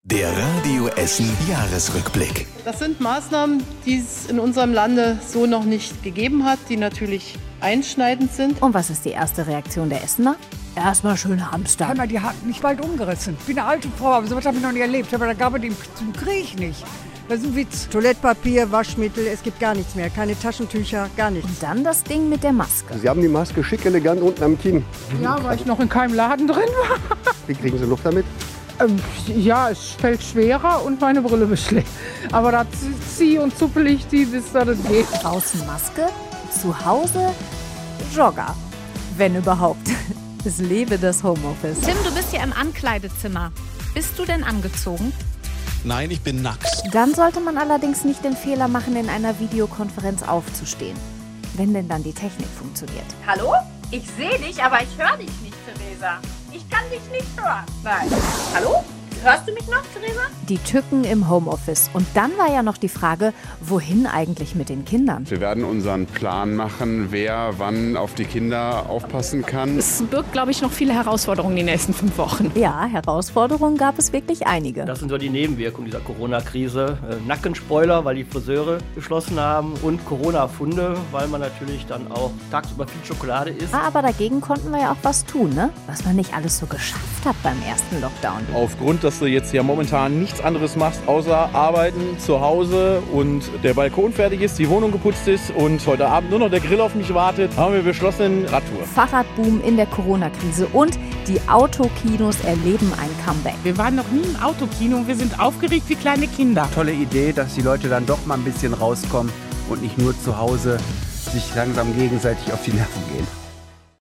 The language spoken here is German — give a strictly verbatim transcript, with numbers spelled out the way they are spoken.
Der Radio Essen Jahresrückblick. Das sind Maßnahmen, die es in unserem Lande so noch nicht gegeben hat, die natürlich einschneidend sind. Und was ist die erste Reaktion der Essener? Erstmal schön Hamster. Einmal die hatten mich bald umgerissen. Ich bin eine alte Frau, aber sowas habe ich noch nie erlebt. Aber da gab es den zum Krieg nicht. Das ist ein Witz. Toilettpapier, Waschmittel, es gibt gar nichts mehr. Keine Taschentücher, gar nichts. Und dann das Ding mit der Maske. Sie haben die Maske schick elegant unten am Kinn. Ja, weil ich noch in keinem Laden drin war. Wie kriegen Sie Luft damit? Ähm, ja, es fällt schwerer und meine Brille beschlägt. Aber da zieh und zuppel ich die, bis das geht. Draußen Maske, zu Hause Jogger. Wenn überhaupt. Es lebe das Homeoffice. Tim, du bist ja im Ankleidezimmer. Bist du denn angezogen? Nein, ich bin nackt. Dann sollte man allerdings nicht den Fehler machen, in einer Videokonferenz aufzustehen. Wenn denn dann die Technik funktioniert. Hallo? Ich sehe dich, aber ich höre dich nicht, Theresa. Ich kann dich nicht hören. Nein. Hallo? Hörst du mich noch, Theresa? Die Tücken im Homeoffice. Und dann war ja noch die Frage, wohin eigentlich mit den Kindern? Wir werden unseren Plan machen, wer wann auf die Kinder aufpassen kann. Es birgt, glaube ich, noch viele Herausforderungen die nächsten fünf Wochen. Ja, Herausforderungen gab es wirklich einige. Das sind so die Nebenwirkungen dieser Corona-Krise. Äh, Nackenspoiler, weil die Friseure geschlossen haben, und Corona-Funde, weil man natürlich dann auch tagsüber viel Schokolade isst. Ah, aber dagegen konnten wir ja auch was tun, ne? Was man nicht alles so geschafft hat beim ersten Lockdown. Aufgrund, dass du jetzt ja momentan nichts anderes machst, außer arbeiten zu Hause und der Balkon fertig ist, die Wohnung geputzt ist und heute Abend nur noch der Grill auf mich wartet, haben wir beschlossen, Radtour. Fahrradboom in der Corona-Krise und die Autokinos erleben ein Comeback. Wir waren noch nie im Autokino und wir sind aufgeregt wie kleine Kinder. Tolle Idee, dass die Leute dann doch mal ein bisschen rauskommen und nicht nur zu Hause sich langsam gegenseitig auf die Nerven gehen.